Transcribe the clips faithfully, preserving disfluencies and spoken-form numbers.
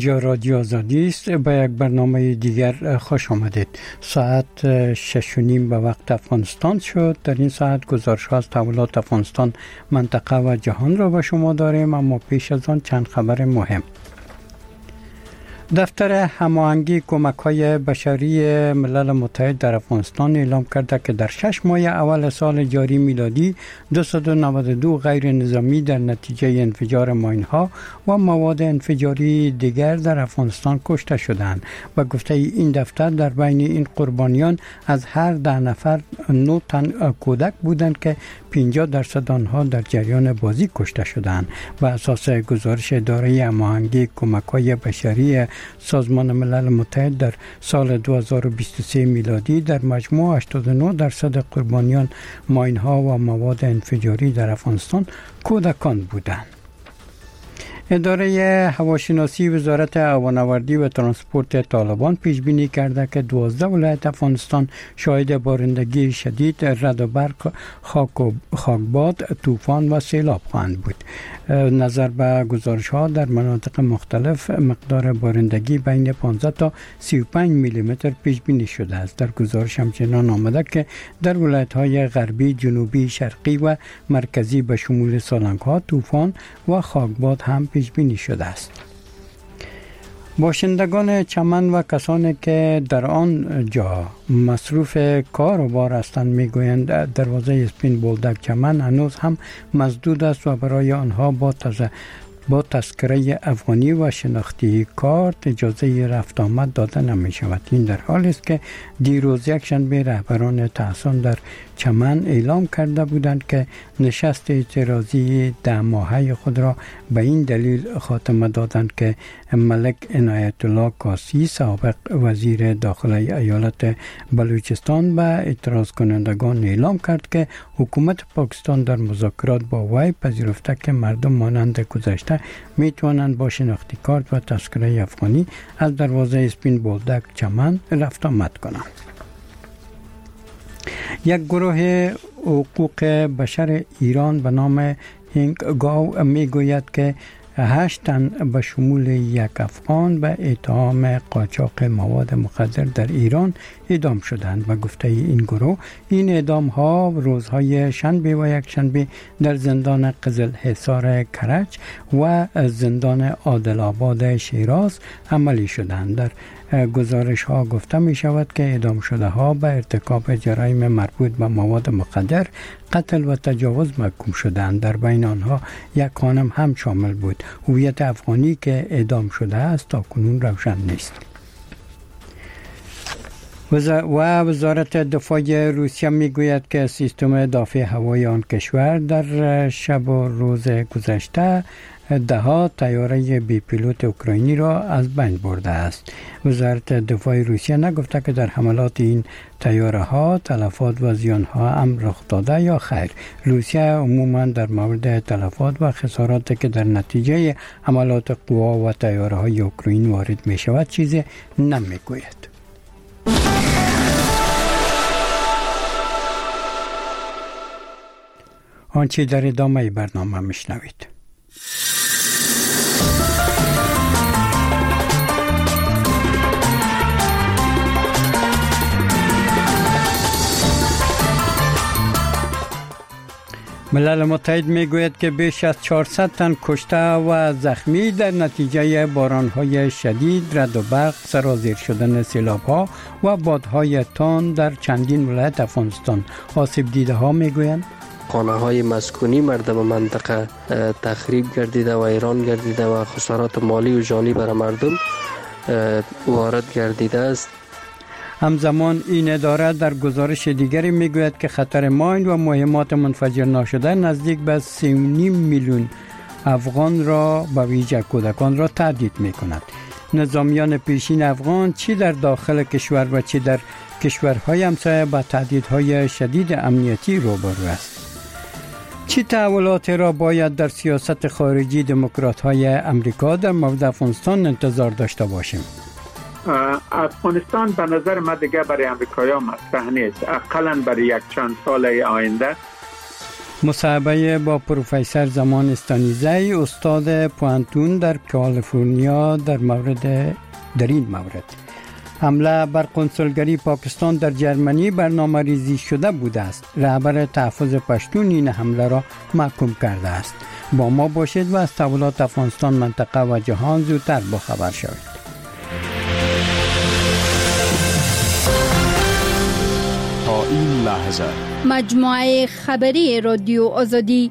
اینجا رادیو آزادی است. به یک برنامه دیگر خوش آمدید. ساعت شش و نیم به وقت افغانستان شد. در این ساعت گزارش ها از تحولات افغانستان، منطقه و جهان را به شما داریم، اما پیش از آن چند خبر مهم. دفتر هماهنگی کمک‌های بشری ملل متحد در افغانستان اعلام کرده که در شش ماه اول سال جاری میلادی دویست و نود و دو غیر نظامی در نتیجه انفجار ماین‌ها و مواد انفجاری دیگر در افغانستان کشته شدند. به گفته این دفتر در بین این قربانیان از هر ده نفر نه تن کودک بودند که پنجاه درصد آنها در جریان بازی کشته شدند. بر اساس گزارش اداره هماهنگی کمک‌های بشری سازمان ملل متحد در سال دو هزار و بیست و سه میلادی در مجموع هشتاد و نه درصد قربانیان ماین‌ها و مواد انفجاری در افغانستان کودکان بودند. اداره هواشناسی وزارت هوانوردی و ترانسپورت طالبان پیش بینی کرده که دوازده ولایت افغانستان شاهد بارندگی شدید، رعد و برق، خاک و خاکباد، طوفان و سیلاب خواهند بود. نظر به گزارش ها در مناطق مختلف مقدار بارندگی بین پانزده تا سی و پنج میلی متر پیش بینی شده است. در گزارش همچنان آمده که در ولایت های غربی، جنوبی، شرقی و مرکزی به شمول سالنگ ها طوفان و خاکباد هم پیش بینی شده است. باشندگان چمن و کسانی که در آن جا مصروف کار و بار هستند میگویند دروازه اسپین بولدک چمن هنوز هم مسدود است و برای آنها با تازه با تذکره افغانی و شناختی کارت اجازه رفت آمد داده نمی شود. این در حالی است که دیروز یک شنبه رهبران تحصن در چمن اعلام کرده بودند که نشست اعتراضی ده ماهه خود را به این دلیل خاتمه دادند که ملک عنایت الله کاسی، سابق وزیر داخلی ایالت بلوچستان، به اعتراض کنندگان اعلام کرد که حکومت پاکستان در مذاکرات با وی پذیرفته که مردم مانند گذشته می توانند با شناختی کارت و تذکره افغانی از دروازه اسپین بولدک چمن رفت آمد کنند. یک گروه حقوق بشر ایران به نام هینگگاو می گوید که هشت تن به شمول یک افغان به اتهام قاچاق مواد مخدر در ایران اعدام شدند. و گفته این گروه این اعدام ها روزهای شنبه و یک شنبه در زندان قزل حصار کرج و زندان عادل آباد شیراز عملی شدند. در گزارش ها گفته می شود که اعدام شده ها به ارتکاب جرایم مربوط به مواد مخدر، قتل و تجاوز محکوم شدند. در بین آنها یک خانم هم شامل بود. هویت افغانی که اعدام شده است تا کنون روشن نیست. و وزارت دفاع روسیه می گوید که سیستم دفاع هوایی آن کشور در شب و روز گذشته ده ها طیاره بی پیلوت اوکراینی را از بین برده است. وزارت دفاع روسیه نگفته که در حملات این طیاره ها تلفات و زیان ها هم رخ داده یا خیر. روسیه عموما در مورد تلفات و خساراتی که در نتیجه حملات قوا و طیاره های اوکراین وارد می شود چیزی نمی گوید. آنچه در ادامه برنامه میشنوید. ملل متحد میگوید که بیش از چهارصد تن کشته و زخمی در نتیجه باران‌های شدید، رعد و برق، سرازیر شدن سیلاب‌ها و بادهای تند در چندین ولایت افغانستان آسیب دیده ها میگویند خانه های مسکونی مردم منطقه تخریب گردیده و ویران گردیده و خسارات مالی و جانی برای مردم وارد گردیده است. همزمان این اداره در گزارش دیگری میگوید که خطر ماین و مهمات منفجر ناشده نزدیک به سه و نیم میلیون افغان را به ویژه کودکان را تهدید میکند. نظامیان پیشین افغان چی در داخل کشور و چی در کشورهای همسایه با تهدیدهای شدید امنیتی روبرو است. چه تحولاتی را باید در سیاست خارجی دموکرات‌های امریکا در مورد افغانستان انتظار داشته باشیم؟ افغانستان به نظر من دیگه برای امریکایی ها مطرح نیست. اقلاً برای یک چند سال آینده مصاحبه با پروفسور زمان استانیزی استاد پوانتون در کالیفرنیا در مورد در این مورد. حمله بر قنصلگری پاکستان در جرمنی برنامه ریزی شده بوده است. رهبر تحفظ پشتون این حمله را محکوم کرده است. با ما باشید و از تحولات افغانستان، منطقه و جهان زودتر با خبر شوید. تا این لحظه مجموعه خبری رادیو آزادی.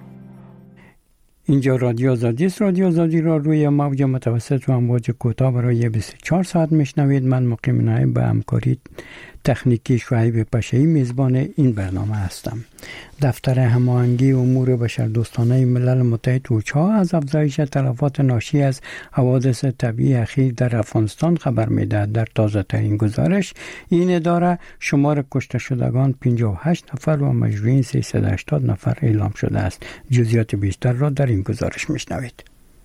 اینجا رادیو آزادی است. رادیو آزادی را روی موج متوسط و امواج کوتاه برای بیست و چهار ساعت میشنوید. من مقیم نایب به همکاری تکنیکی شعیب پشه‌ای میزبان این برنامه هستم. دفتر هماهنگی امور بشردوستانه ملل متحد اوچا از افزایش تلفات ناشی از حوادث طبیعی اخیر در افغانستان خبر می‌دهد. در تازه ترین گزارش این اداره شمار کشته شدگان پنجاه و هشت نفر و مجروحین سیصد و هشتاد نفر اعلام شده است. جزئیات بیشتر را در این گزارش میشنوید.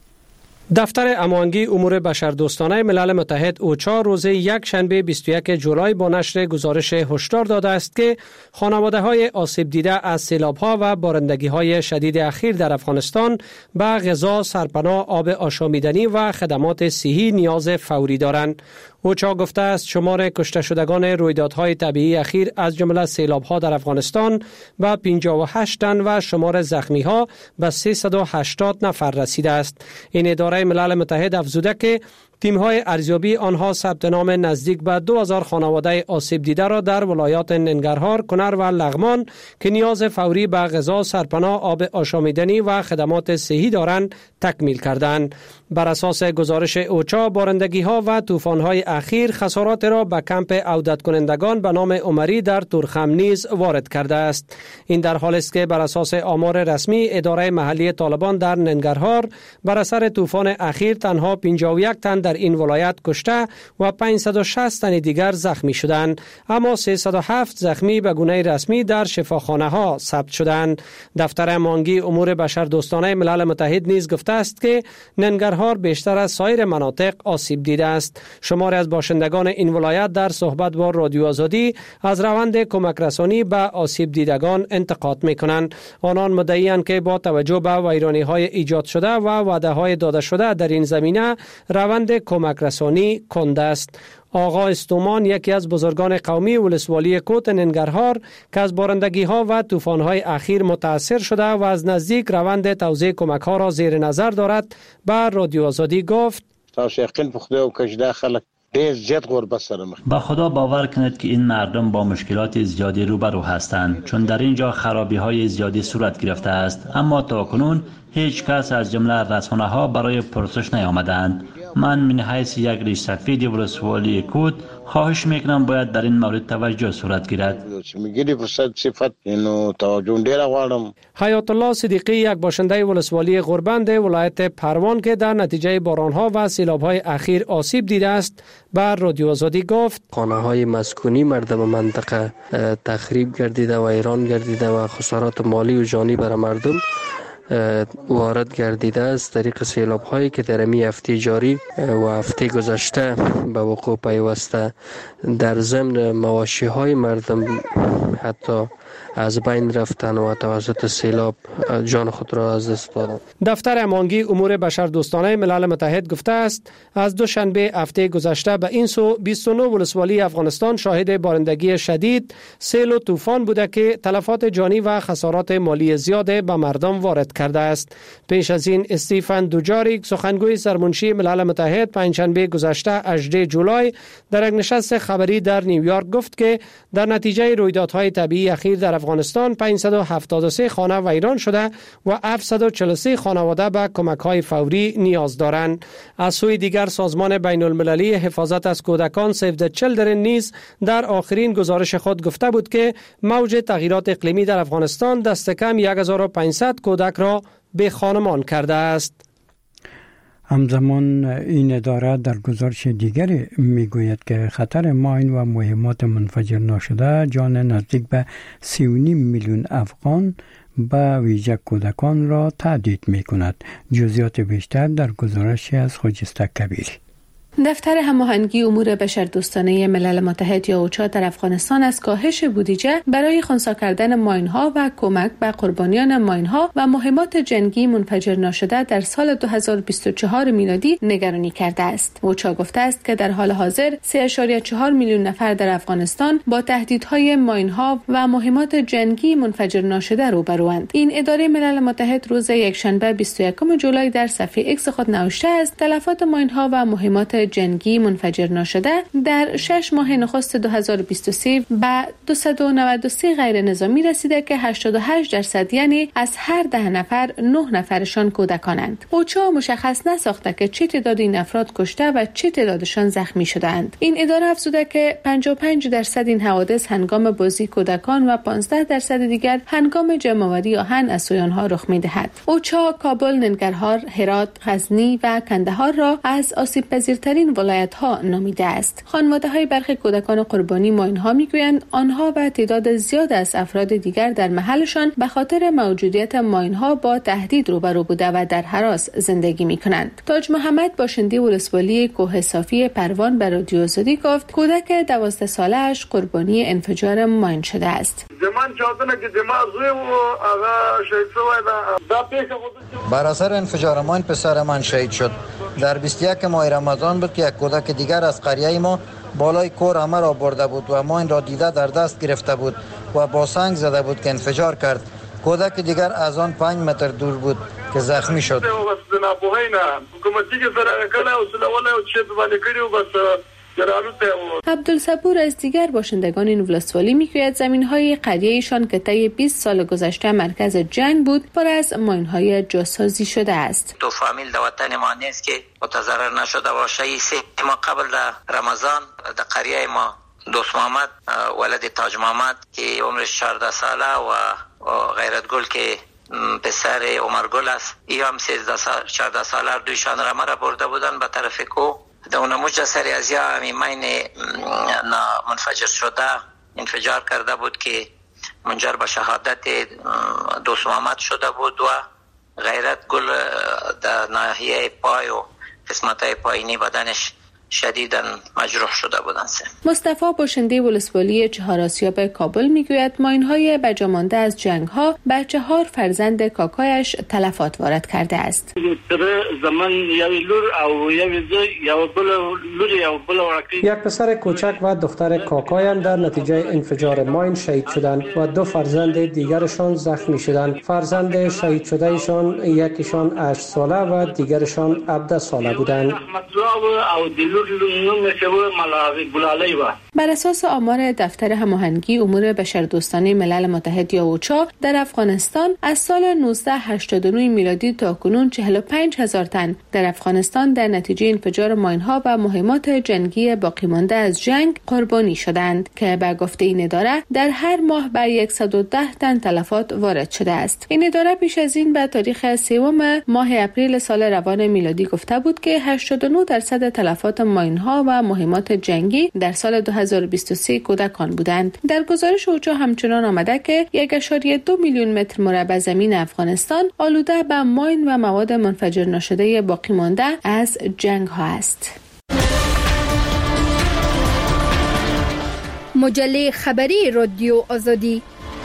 دفتر هماهنگی امور بشردوستانه ملل متحد اوچا روز یک شنبه بیست و یک جولای با نشر گزارش هشدار داده است که خانواده‌های آسیب دیده از سیلاب‌ها و بارندگی‌های شدید اخیر در افغانستان به غذا، سرپناه، آب آشامیدنی و خدمات صحی نیاز فوری دارند. اوچا گفته است شمار کشته شدگان رویدادهای طبیعی اخیر از جمله سیلاب‌ها در افغانستان به پنجاه و هشت تن و شمار زخمی‌ها به سیصد و هشتاد نفر رسیده است. این اداره ملل متحد افزوده که تیم‌های ارزیابی آنها ثبت نام نزدیک به دو هزار خانواده آسیب دیده را در ولایات ننگرهار، کنر و لغمان که نیاز فوری به غذا، سرپناه، آب آشامیدنی و خدمات صحی دارند تکمیل کردند. بر اساس گزارش اوچا بارندگی‌ها و طوفان‌های اخیر خسارات را به کمپ عودت کنندگان به نام عمری در تورخم نیز وارد کرده است. این در حالی است که بر اساس آمار رسمی اداره محلی طالبان در ننگرهار بر اثر طوفان اخیر تنها پنجاه و یک تن در این ولایت کشته و پانصد و شصت تن دیگر زخمی شدند، اما سیصد و هفت زخمی به گونه رسمی در شفاخانه‌ها ثبت شدند. دفتر هماهنگی امور بشردوستانه ملل متحد نیز گفته است که ننگرهار بیشتر از سایر مناطق آسیب دیده است. شماری از باشندگان این ولایت در صحبت با رادیو آزادی از روند کمک رسانی به آسیب دیدگان انتقاد می‌کنند. آنان مدعی‌اند که با توجه به ویرانی‌های ایجاد شده و وعده‌های داده شده در این زمینه روند کمک رسانی کنده است. آقا استومان یکی از بزرگان قومی ولسوالی کوت ننگرهار که از بارندگی‌ها و طوفان‌های اخیر متاثر شده و از نزدیک روند توزیع کمک‌ها را زیر نظر دارد به رادیو آزادی گفت: تاسو یقین په خدای او کجدا خلک ډېر زیات غربت سره مخ. با خدا باور کنید که این مردم با مشکلات زیادی روبرو هستند، چون در اینجا خرابی‌های زیادی صورت گرفته است، اما تاکنون هیچ کس از جمله رسانه‌ها برای پرسش نیامدند. من من حیث یک ریش سفید ولسوالی کوت خواهش میکنم باید در این مورد توجه صورت گیرد. حیات الله صدیقی یک باشنده ولسوالی غربند ولایت پروان که در نتیجه بارانها و سیلاب‌های اخیر آسیب دیده است بر رادیو آزادی گفت: خانه‌های مسکونی مردم منطقه تخریب گردیده و ویران گردیده و خسارات مالی و جانی بر مردم وارد گردیده است. طریق سیلاب هایی که در می هفته جاری و هفته گذشته به وقوع پیوسته، در ضمن مواشی های مردم حتی از بین رفتن و توسط سیلاب جان خود را از دست دادند. دفتر هماهنگی امور بشردوستانه ملل متحد گفته است از دوشنبه هفته گذشته به این سو بیست و نه ولسوالی افغانستان شاهد بارندگی شدید، سیل و طوفان بوده که تلفات جانی و خسارات مالی زیاد به مردم وارد کرده است. پیش از این استیفن دوجاریک سخنگوی سرمنشی ملل متحد پنجشنبه گذشته هجدهم جولای در یک نشست خبری در نیویورک گفت که در نتیجه رویدادهای طبیعی اخیر در افغانستان پانصد و هفتاد و سه خانه ویران شده و هفتصد و چهل و سه خانواده به کمک‌های فوری نیاز دارند. از سوی دیگر سازمان بین المللی حفاظت از کودکان سیو د چیلدرن نیز در آخرین گزارش خود گفته بود که موج تغییرات اقلیمی در افغانستان دست کم هزار و پانصد کودک را به خانمان کرده است. همزمان این اداره در گزارش دیگری میگوید که خطر ماین و مهمات منفجر ناشده جان نزدیک به سی و نیم میلیون افغان به ویژه کودکان را تهدید میکند. جزئیات بیشتر در گزارشی از خجسته کبیری. دفتر هماهنگی امور بشردوستانه ملل متحد یا اوچا در افغانستان از کاهش بودجه برای خنثی کردن ماین‌ها و کمک به قربانیان ماین‌ها و مهمات جنگی منفجر ناشده در سال دو هزار و بیست و چهار میلادی نگرانی کرده است. اوچا گفته است که در حال حاضر سه و چهار میلیون نفر در افغانستان با تهدیدهای ماین‌ها و مهمات جنگی منفجر ناشده روبروند. این اداره ملل متحد روز یکشنبه بیست و یکم جولای در صفحه ایکس خود نوشته است تلفات ماین‌ها و مهمات جنگی منفجر ناشده در شش ماه نخست دو هزار و بیست و سه به دویست و نود و سه غیر نظامی رسیده که هشتاد و هشت درصد یعنی از هر ده نفر نه نفرشان کودکانند. اوچا مشخص نساخته که چه تعداد این افراد کشته و چه تعدادشان زخمی شدند. این اداره افزوده که پنجاه و پنج درصد این حوادث هنگام بازی کودکان و پانزده درصد دیگر هنگام جمع‌آوری آهن از سوی آنها رخ می‌دهد. اوچا کابل، ننگرهار، هرات، غزنی و کندهار را از آسیب پذیرترین ولایت‌ها نامیده است. خانواده‌های برخی کودکان قربانی ماین‌ها می‌گویند آنها و تعداد زیاد از افراد دیگر در محلشان به خاطر موجودیت ماین‌ها با تهدید روبرو بوده و در هراس زندگی می‌کنند. تاج محمد باشنده ولسوالی کوه صافی پروان به رادیو آزادی گفت کودک دوازده ساله‌اش قربانی انفجار ماین شده است. بر اثر انفجار ماین پسر من شهید شد. در بیست و یک ماه رمضان بود که یک کودک دیگر از قریه ما بالای کور همه را برده بود و ماین را دیده در دست گرفته بود و با سنگ زده بود که انفجار کرد. کودک دیگر از آن پنج متر دور بود که زخمی شد. عبدالصبور از دیگر باشندگان این ولسوالی میگوید زمین‌های قریه‌شان که طی بیست سال گذشته مرکز جنگ بود پر از ماین‌های جاسازی شده است. دو فامیل در وطن ما نیست که متضرر نشده باشه. سه ما قبل در رمضان در قریه ما دوست محمد ولد تاج محمد که عمرش چهارده ساله و غیرت گل که پسر عمر گل است ای هم سیزده سال چهارده ساله دویشان را مرا برده بودن به طرف کو در اونموجه سر از یا همی مین منفجر شده انفجار کرده بود که منجر به شهادت دوست محمد شده بود و غیرت گل در ناحیه پای و قسمت‌های پایینی بدنش شدیداً مجروح شده بودند. مصطفی باشنده ولسوالی چهار آسیاب کابل میگوید ماین‌های بجامانده از جنگ‌ها به چهار فرزند کاکایش تلفات وارد کرده است. یک پسر کوچک و دختر کاکایم در نتیجه انفجار ماین شهید شدند و دو فرزند دیگرشان زخمی شدند. فرزند شهید شدهشان یکیشان هشت ساله و دیگرشان هفده ساله بودند. بر اساس آمار دفتر هماهنگی امور بشردوستانه ملل متحد یا اوچا در افغانستان از سال نوزده هشتاد و نه میلادی تا کنون چهل و پنج هزار تن در افغانستان در نتیجه انفجار ماین‌ها و مهمات جنگی باقی مانده از جنگ قربانی شدند که به گفته این اداره در هر ماه بر صد و ده تن تلفات وارد شده است. این اداره پیش از این به تاریخ سوم ماه اپریل سال روان میلادی گفته بود که هشتاد و نه درصد تلفات ماین‌ها و مهمات جنگی در سال دو هزار و بیست و سه کودکان بودند. در گزارش اوچا همچنان آمده که یک و دو میلیون متر مربع زمین افغانستان آلوده به ماین و مواد منفجر ناشده باقی مانده از جنگ ها است. مجله خبری رادیو آزادی.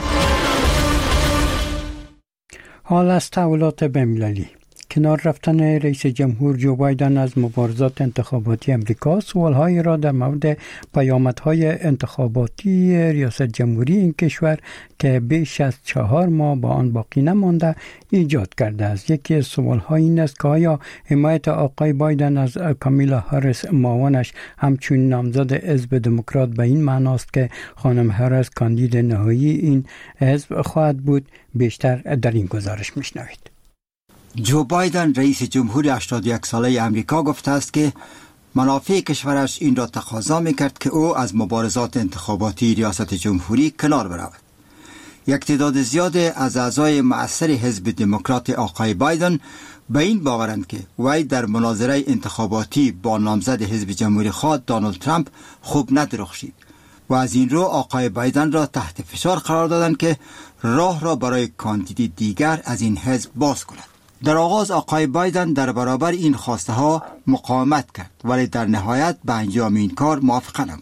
حال از تحولات بین‌المللی. کنار رفتن رئیس جمهور جو بایدن از مبارزات انتخاباتی امریکا، سوالهایی را در مورد پیامدهای انتخاباتی ریاست جمهوری این کشور که بیش از چهار ماه با آن باقی نمانده ایجاد کرده است. یکی از سوالها این است که آیا حمایت آقای بایدن از کامیلا هاریس معاونش همچون نامزد حزب دموکرات به این معناست که خانم هاریس کاندید نهایی این حزب خواهد بود؟ بیشتر در این گزارش میشنوید. جو بایدن رئیس جمهور هشتاد و یک ساله امریکا گفته است که منافع کشورش این را تقاضا می‌کرد که او از مبارزات انتخاباتی ریاست جمهوری کنار برود. یک تعداد زیاد از اعضای مؤثر حزب دموکرات آقای بایدن به این باورند که وی در مناظره انتخاباتی با نامزد حزب جمهوری خواه دونالد ترامپ خوب ندرخشید و از این رو آقای بایدن را تحت فشار قرار دادند که راه را برای کاندید دیگر از این حزب باز کند. در آغاز آقای بایدن در برابر این خواسته ها مقاومت کرد، ولی در نهایت به انجام این کار موافقه نمود.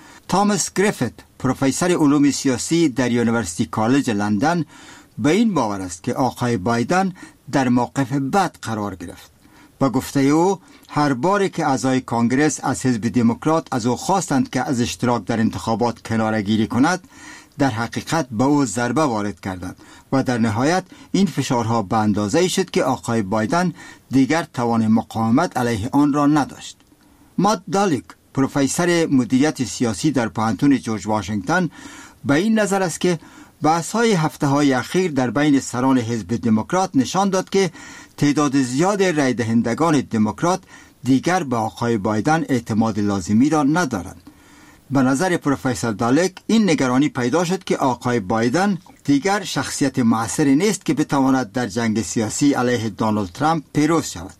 تامس گریفیت، پروفسور علوم سیاسی در یونیورسیتی کالج لندن، به این باور است که آقای بایدن در موقف بد قرار گرفت. با گفته او، هر باری که اعضای کانگرس از حزب دموکرات از او خواستند که از اشتراک در انتخابات کناره‌گیری کند، در حقیقت به او ضربه وارد کردند و در نهایت این فشارها به اندازه‌ای شد که آقای بایدن دیگر توان مقاومت علیه آن را نداشت. مات دالیک، پروفسور مدیریت سیاسی در پوهنتون جورج واشنگتن، به این نظر است که بحث‌های هفته‌های اخیر در بین سران حزب دموکرات نشان داد که تعداد زیاد رای دهندگان دموکرات دیگر به آقای بایدن اعتماد لازمی را ندارند. به نظر پروفسور دالک این نگرانی پیدا شد که آقای بایدن دیگر شخصیت مؤثری نیست که بتواند در جنگ سیاسی علیه دونالد ترامپ پیروز شود.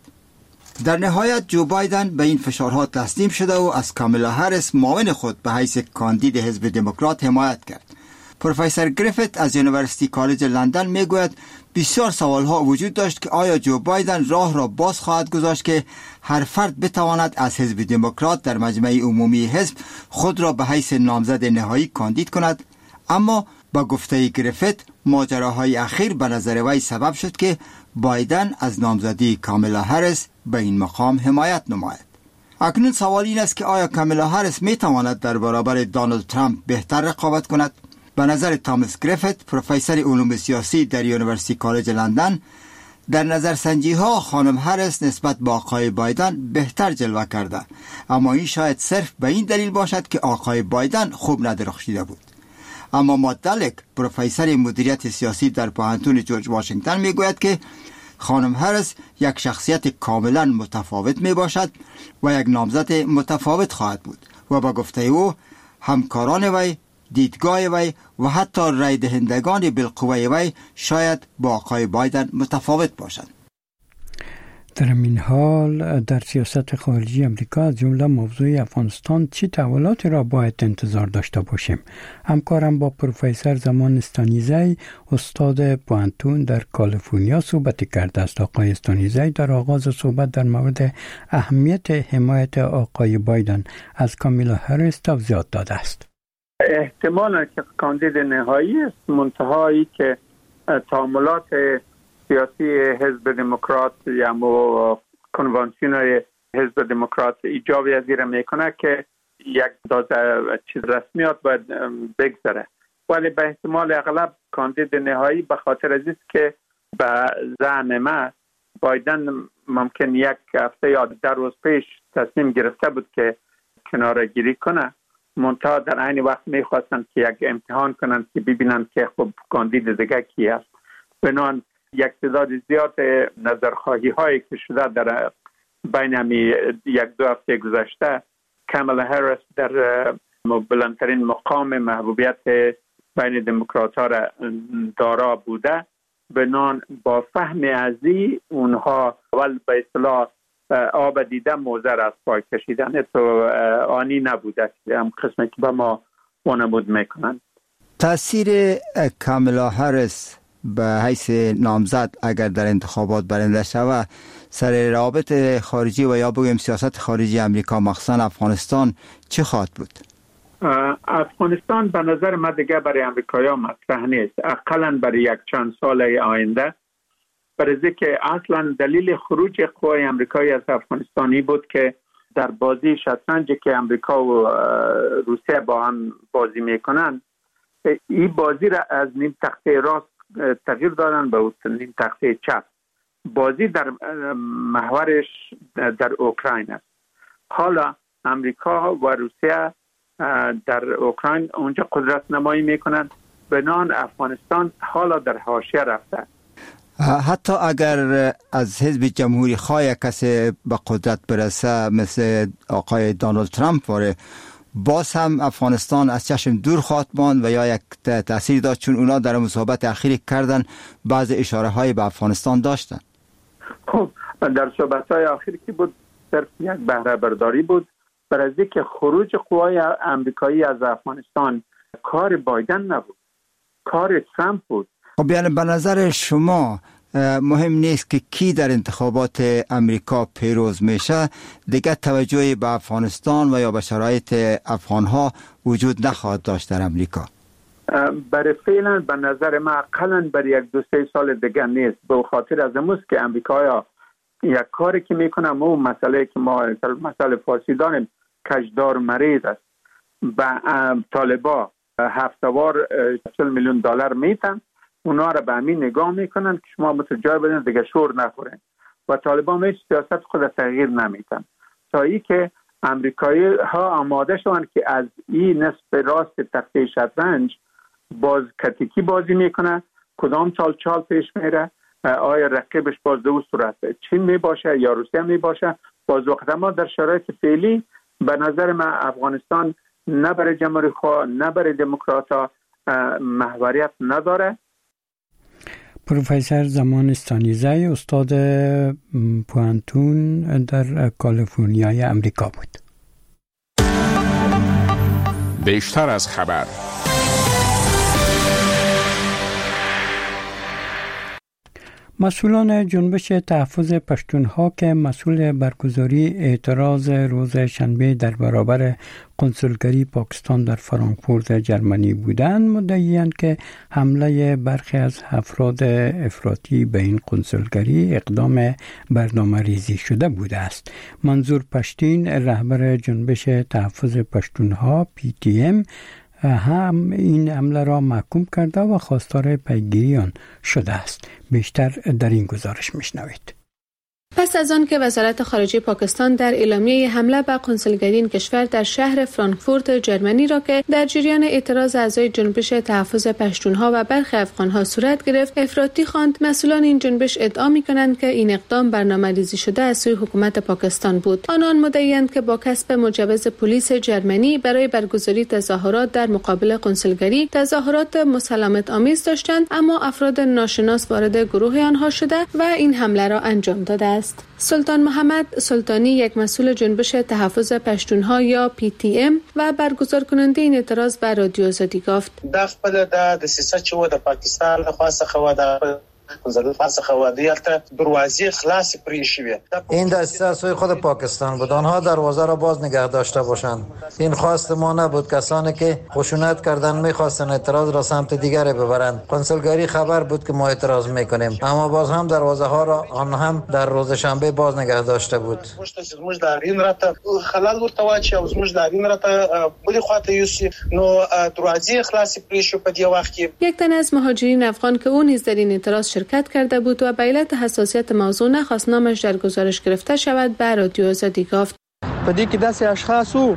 در نهایت جو بایدن به این فشارها تسلیم شده و از کامالا هریس معاون خود به حیث کاندید حزب دموکرات حمایت کرد. پروفسور گریفیت از یونیورسیتی کالج لندن میگوید بسیار سوالها وجود داشت که آیا جو بایدن راه را باز خواهد گذاشت که هر فرد بتواند از حزب دموکرات در مجمع عمومی حزب خود را به حیث نامزد نهایی کاندید کند. اما با گفته گریفیت، ماجراهای اخیر به نظر وی سبب شد که بایدن از نامزدی کامالا هریس به این مقام حمایت نماید. اکنون سوال این است که آیا کامالا هریس می تواند در برابر دونالد ترامپ بهتر رقابت کند؟ به نظر تامس گریفیت، پروفسور علوم سیاسی در یونیورسیتی کالج لندن، در نظرسنجی ها خانم هریس نسبت به آقای بایدن بهتر جلوه کرده، اما این شاید صرف به این دلیل باشد که آقای بایدن خوب ندرخشیده بود. اما مات دالک، پروفسور مدیریت سیاسی در پوهنتون جورج واشنگتن، میگوید که خانم هریس یک شخصیت کاملا متفاوت می باشد و یک نامزد متفاوت خواهد بود و با گفته او همکاران وی، دیدگاه وی و حتی رای دهندگان بالقوه وی شاید با آقای بایدن متفاوت باشند. در این حال در سیاست خارجی امریکا از جمله موضوع افغانستان چه تحولاتی را باید انتظار داشته باشیم؟ همکارم با پروفسور زمان استانیزی، استاد پوهنتون در کالیفرنیا صحبت کرده است. آقای استانیزی در آغاز صحبت در مورد اهمیت حمایت آقای بایدن از کامالا هریس توضیحات داده است. احتمال که کاندید نهایی است، منتهایی که تعاملات سیاسی حزب دموکرات یا مو کنوانسیون حزب دموکرات ایجاب یزیر میکنه که یک داده چیز رسمیات باید بگذره، ولی به احتمال اغلب کاندید نهایی به خاطر از است که به زعم ما بایدن ممکن یک هفته یا ده روز پیش تصمیم گرفته بود که کناره گیری کنه، منتها در عین وقت میخواستند که یک امتحان کنند که ببینند که خب کاندید دیگه کی است. بنان یک تعداد زیاد نظرخواهی هایی که شده در بین همی یک دو هفته گذشته، کامالا هریس در بلندترین مقام محبوبیت بین دموکرات ها را دارا بوده. بنان با فهم ازی اونها اول به اصطلاح آب دیده موزه را از پای کشیدن تو آنی نبوده، هم قسمی که به ما وانمود میکنند. تاثیر کامالا هریس به حیث نامزد اگر در انتخابات برنده شود سر روابط خارجی و یا بگویم سیاست خارجی امریکا مخصوصا افغانستان چه خواهد بود؟ افغانستان به نظر من دیگه برای امریکایی‌ها مطرح نیست، اقلاً برای یک چند سال آینده، برای که اصلا دلیل خروج قوای امریکایی از افغانستانی بود که در بازی شطرنجی که امریکا و روسیه با هم بازی میکنن، این بازی را از نیم تخته راست تغییر دادن به نیم تخته چپ. بازی در محورش در اوکراین است. حالا امریکا و روسیه در اوکراین اونجا قدرت نمایی میکنن، بنان افغانستان حالا در حاشیه رفته. حتی اگر از حزب جمهوری خواه کسی به قدرت برسه مثل آقای دونالد ترامپ واره، باز هم افغانستان از چشم دور خواهد ماند و یا یک تأثیر داشت، چون اونا در مصاحبت اخیری کردن بعض اشاره های به افغانستان داشتن. خب در صحبت های اخیری که بود صرف یک بهره برداری بود، برای اینکه خروج قوای امریکایی از افغانستان کار بایدن نبود، کار ترامپ بود. خب یعنی به نظر شما مهم نیست که کی در انتخابات امریکا پیروز میشه، دیگه توجهی به افغانستان و یا به شرایط افغانها وجود نخواهد داشت در امریکا. برای فعلا به نظر من اقلا برای یک دو سه سال دیگه نیست، به خاطر از امروز که امریکا یک کاری که میکنم اون مسئله که ما مسئله فارسی داریم کشدار مریض است. به طالبا هفتوار چهل میلیون دلار میتن، اونا را به همین نگاه میکنن که شما مثل جای بدن دیگه شور نخورین و طالبان هیچ سیاست خود تغییر نمیتن تا ای که امریکایی ها آماده شوند که از این نصف راست تخته شطرنج باز کتیکی بازی میکنه، کدام چال چال پیش میره، آیا رقیبش باز دو صورت چین می باشه یا روسیه می باشه. باز وقت ما در شرایط فعلی به نظر من افغانستان نه برای جمهوری خواه نه برای دموکرات محوریت نداره. پروفسور زمان استانیزه استاد پوانتون در کالیفرنیای امریکا بود. بیشتر از خبر. مسئولان جنبش تحفظ پشتونها که مسئول برگزاری اعتراض روز شنبه در برابر کنسولگری پاکستان در فرانکفورت جرمنی بودند مدعی‌اند که حمله برخی از افراد افراطی به این کنسولگری اقدام برنامه‌ریزی شده بوده است. منظور پشتین رهبر جنبش تحفظ پشتونها پی تی ام هم این حمله را محکوم کرده و خواستار پیگیری آن شده است. بیشتر در این گزارش میشنوید. پس از آن که وزارت خارجه پاکستان در اعلامیه حمله به کنسولگری این کشور در شهر فرانکفورت جرمنی را که در جریان اعتراض اعضای جنبش تحفظ پشتونها و برخی افغانها صورت گرفت افراطی خواند، مسئولان این جنبش ادعا می‌کنند که این اقدام برنامه‌ریزی شده از سوی حکومت پاکستان بود. آنان مدعی‌اند که با کسب مجوز پلیس جرمنی برای برگزاری تظاهرات در مقابل کنسولگری تظاهرات مسالمت آمیز داشتند، اما افراد ناشناس وارد گروه آنها شده و این حمله را انجام داده. سلطان محمد سلطانی یک مسئول جنبش تحفظ پشتونها یا پی تی ام و برگزار کننده این اعتراض به رادیو آزادی گفت: دا خپل د سیاست چې و د پاکستان له خاصه خوا د کنسولگری خاصه خوا دیالته دروازه خلاص پرې شوی. این دسته از سوی خود پاکستان بود، آنها دروازه را باز نگه داشته باشند. این خواست ما نبود. کسانی که خشونت کردن می‌خواستن اعتراض را سمت دیگری ببرند. کنسولگری خبر بود که ما اعتراض می‌کنیم، اما باز هم دروازه ها را آن هم در روز شنبه باز نگه داشته بود. زموږ د رین راته خلل ورته واچي او زموږ د رین راته بلې خواته یوسي نو دروازه خلاص پرې شو په دې وخت کې. یک تن از مهاجرین افغان که اون نیز در این اعتراض شرکت کرده بود و به علت حساسیت موضوع نخواست نامش در گزارش گرفته شود به رادیو آزادی گفت: په دې کې داسې اشخاص وو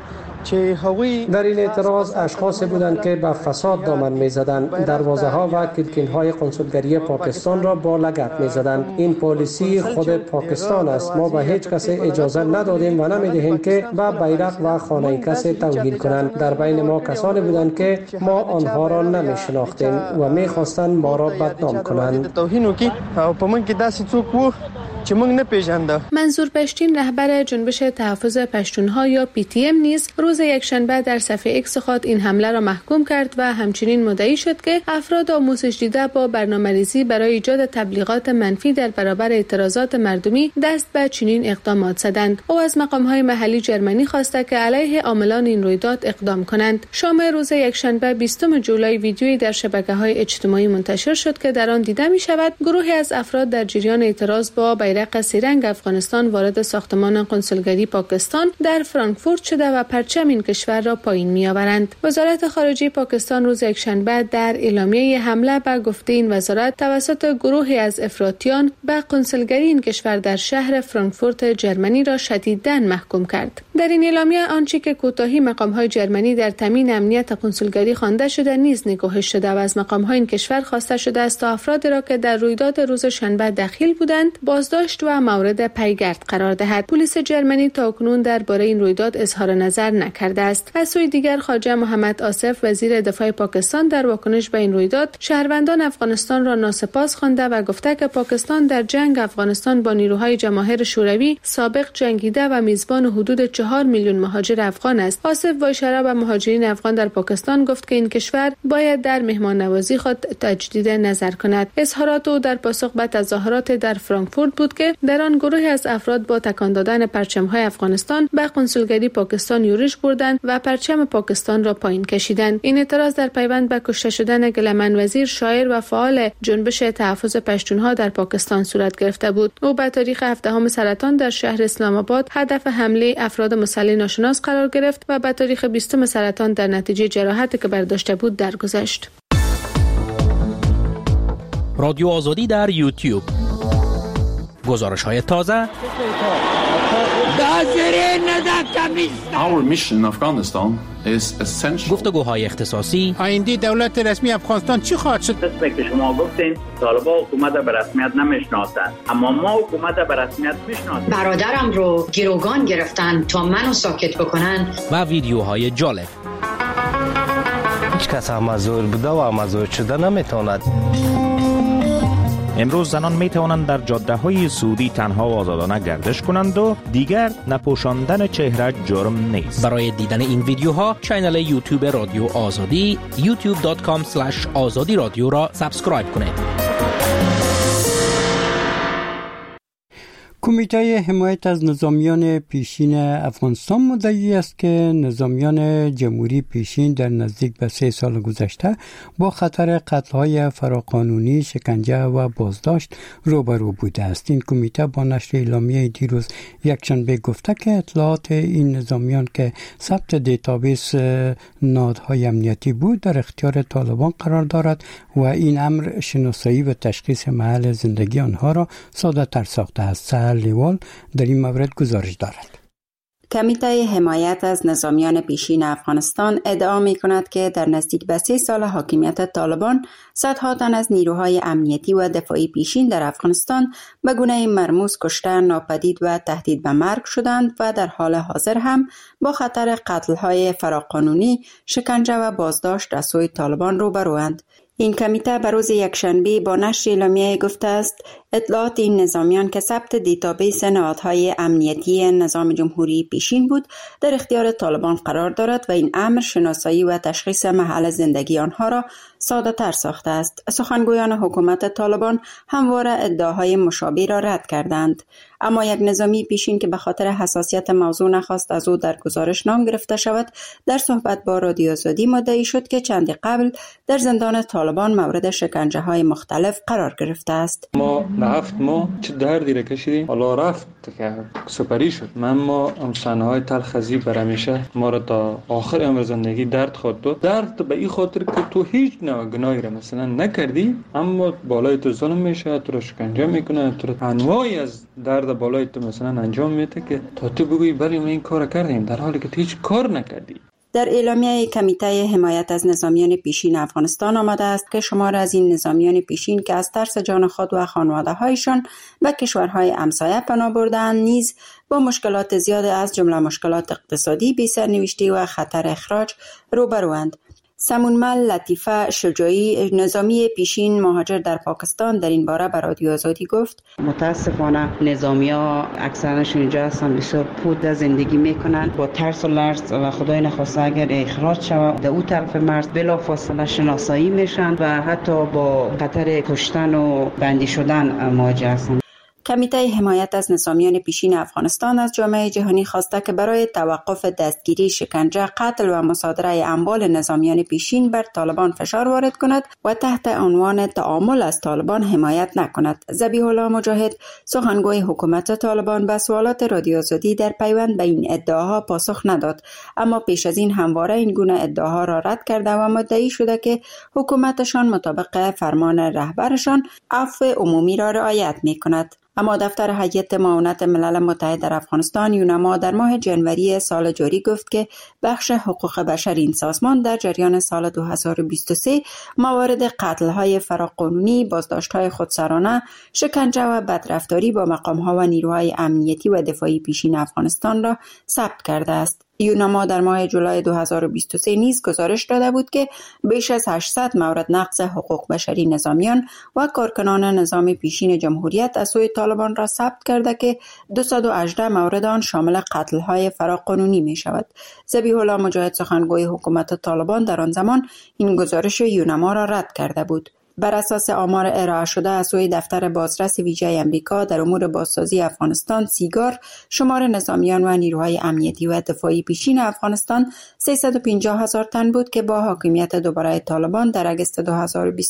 در این اعتراض اشخاصی بودند که به فساد دامن می‌زدند، دروازه ها و کلکین های کنسولگری پاکستان را با لگد می‌زدند. این پالیسی خود پاکستان است. ما به هیچ کس اجازه ندادیم و نمی‌دهیم که به بیرق و خانه کسی توهین کنند. در بین ما کسانی بودند که ما آنها را نمی‌شناختیم و می‌خواستند ما را بدنام کنند. توهین وکړي او په من کې داسې څوک وو چې موږ نه پیژانده. منظور پشتین رهبر جنبش تحفظ پشتونها یا پی تی ام نیز روز یکشنبه در صفحه ایکس خود این حمله را محکوم کرد و همچنین مدعی شد که افراد آموزش دیده با برنامه‌ریزی برای ایجاد تبلیغات منفی در برابر اعتراضات مردمی دست به چنین اقدامات زدند. او از مقام‌های محلی جرمنی خواسته که علیه عاملان این رویداد اقدام کنند. شام روز یکشنبه بیستم جولای ویدیویی در شبکه‌های اجتماعی منتشر شد که در آن دیده می‌شود گروهی از افراد در جریان اعتراض با بیرق سه‌رنگ افغانستان وارد ساختمان کنسولگری پاکستان در فرانکفورت شده و پرچم این کشور را پایین می‌آورند. وزارت خارجه پاکستان روز یکشنبه در اعلامیه حمله به گفته این وزارت توسط گروهی از افراطیان به کنسولگری این کشور در شهر فرانکفورت جرمنی را شدیداً محکوم کرد. در این اعلامیه آنچه که کوتاهی مقام‌های جرمنی در تامین امنیت کنسولگری خوانده شده نیز نگوهش شده و از مقام‌های این کشور خواسته شده است تا افرادی را که در رویداد روز شنبه دخیل بودند بازداشت و مورد پیگرد قرار دهد. پلیس جرمنی تاکنون درباره این رویداد اظهار نظر نکرده است. از سوی دیگر خواجه محمد آصف وزیر دفاع پاکستان در واکنش به این رویداد شهروندان افغانستان را ناسپاس خوانده و گفته که پاکستان در جنگ افغانستان با نیروهای جماهیر شوروی سابق جنگیده و میزبان حدود چهار میلیون مهاجر افغان است. آصف وایشرا به مهاجرین افغان در پاکستان گفت که این کشور باید در مهمان نوازی خود تجدید نظر کند. اظهارات او در پاسخ به تظاهرات در فرانکفورت بود که در آن گروهی از افراد با تکان دادن پرچم‌های افغانستان به قنسولگری پاکستان یورش بردند و پرچم پاکستان را پایین کشیدند. این اعتراض در پیوند به کشته شدن گلمن وزیر، شاعر و فعال جنبش تحفظ پشتونها در پاکستان صورت گرفته بود. او به تاریخ هفدهم سرطان در شهر اسلام آباد هدف حمله افراد مسلح ناشناس قرار گرفت و به تاریخ بیستم سرطان در نتیجه جراحتی که برداشته بود درگذشت. رادیو آزادی در یوتیوب. گزارش‌های تازه. Our mission in Afghanistan is essential. گفتگوهای اختصاصی. آینده دولت رسمی افغانستان چی خواهد شد؟ قسمی که شما گفتین طالبان حکومت به رسمیت نمیشناسند، اما ما حکومت به رسمیت میشناسیم. برادرم رو گروگان گرفتن تا منو ساکت بکنن. و ویدیوهای جالب. هیچ کس هم زور بوده و هم زور شده نمیتواند. امروز زنان می توانند در جاده های سعودی تنها و آزادانه گردش کنند و دیگر نپوشاندن چهره جرم نیست. برای دیدن این ویدیوها کانال یوتیوب رادیو آزادی یوتیوب دات کام اسلش آزادی رادیو را سابسکرایب کنید. کمیته حمایت از نظامیان پیشین افغانستان مدعی است که نظامیان جمهوری پیشین در نزدیک به سه سال گذشته با خطر قتل‌های فراقانونی، شکنجه و بازداشت روبرو بوده است. این کمیته با نشر اعلامیه دیروز یکشنبه گفته که اطلاعات این نظامیان که ثبت دیتابیس نهادهای امنیتی بود در اختیار طالبان قرار دارد و این امر شناسایی و تشخیص محل زندگی آنها را ساده تر ساخته است. لیوال در این مورد گزارش دارد. کمیته حمایت از نظامیان پیشین افغانستان ادعا می کند که در نزدیک به سه سال حاکمیت طالبان صدها تن از نیروهای امنیتی و دفاعی پیشین در افغانستان به گونه مرموز کشته، ناپدید و تهدید به مرگ شدند و در حال حاضر هم با خطر قتل‌های فراقانونی، شکنجه و بازداشت از سوی طالبان روبروند. این کمیته به روز یکشنبه با نشر اعلامیه گفته است اطلاعات این نظامیان که ثبت دیتابیس نهادهای امنیتی نظام جمهوری پیشین بود در اختیار طالبان قرار دارد و این امر شناسایی و تشخیص محل زندگی آنها را ساده تر ساخته است. سخنگویان حکومت طالبان همواره ادعاهای مشابه را رد کردند، اما یک نظامی پیشین که به خاطر حساسیت موضوع نخواست از او در گزارش نام گرفته شود در صحبت با رادیو آزادی مدعی شد که چندی قبل در زندان طالبان مورد شکنجه های مختلف قرار گرفته است. ما هفت ماه چه دردی را کشیدیم، حالا رفت که سپری شد. من ما صحنه های تلخ ازی بر همیشه ما را تا آخر عمر زندگی درد خود داد. درد به این خاطر که تو هیچ نوع گناهی را مثلا نکردی، اما بالای تو ظلم میشه، تو را شکنجه میکنه، تو را انواعی از درد بالای تو مثلا انجام میده که تا تو بگویی بله ما این کار کردیم در حالی که تو هیچ کار نکردی. در اعلامیه کمیته حمایت از نظامیان پیشین افغانستان آمده است که شمار از این نظامیان پیشین که از ترس جان خود و خانواده‌هایشان به کشورهای همسایه پناه بردند نیز با مشکلات زیاد از جمله مشکلات اقتصادی، بی‌سرنوشتی و خطر اخراج روبروند. سمونمل لطیفه شجاعی، نظامی پیشین مهاجر در پاکستان، در این باره به رادیو آزادی گفت متاسفانه نظامی‌ها اکثرشون اینجا هستن بسیار پوده زندگی میکنن با ترس و لرز و خدای نخواسته اگر اخراج شود در اون طرف مرز بلافاصله شناسایی میشن و حتی با خطر کشتن و بندی شدن مواجه هستن. کمیته حمایت از نظامیان پیشین افغانستان از جامعه جهانی خواسته که برای توقف دستگیری، شکنجه، قتل و مصادره اموال نظامیان پیشین بر طالبان فشار وارد کند و تحت عنوان تعامل از طالبان حمایت نکند. ذبیح الله مجاهد، سخنگوی حکومت طالبان، به سوالات رادیو آزادی در پیوند به این ادعاها پاسخ نداد، اما پیش از این همواره این گونه ادعاها را رد کرده و مدعی شده که حکومتشان مطابق فرمان رهبرشان عفو عمومی را رعایت می‌کند. اما دفتر هیئت معاونت ملل متحد در افغانستان یونما در ماه جنوری سال جاری گفت که بخش حقوق بشر این سازمان در جریان سال دو هزار و بیست و سه موارد قتل‌های فراقانونی، بازداشت‌های خودسرانه، شکنجه و بدرفتاری با مقام‌ها و نیروهای امنیتی و دفاعی پیشین افغانستان را ثبت کرده است. یوناما در ماه جولای دو هزار و بیست و سه نیز گزارش داده بود که بیش از هشتصد مورد نقض حقوق بشری نظامیان و کارکنان نظام پیشین جمهوریت از سوی طالبان را ثبت کرده که دویست و هجده مورد آن شامل قتل‌های فراقانونی می شود. ذبیح الله مجاهد سخنگوی حکومت طالبان در آن زمان این گزارش یوناما را رد کرده بود. بر اساس آمار ارائه شده از سوی دفتر بازرس ویژه امریکا در امور بازسازی افغانستان سیگار، شمار نظامیان و نیروهای امنیتی و دفاعی پیشین افغانستان سیصد و پنجاه هزار تن بود که با حاکمیت دوباره طالبان در اگست دو هزار و بیست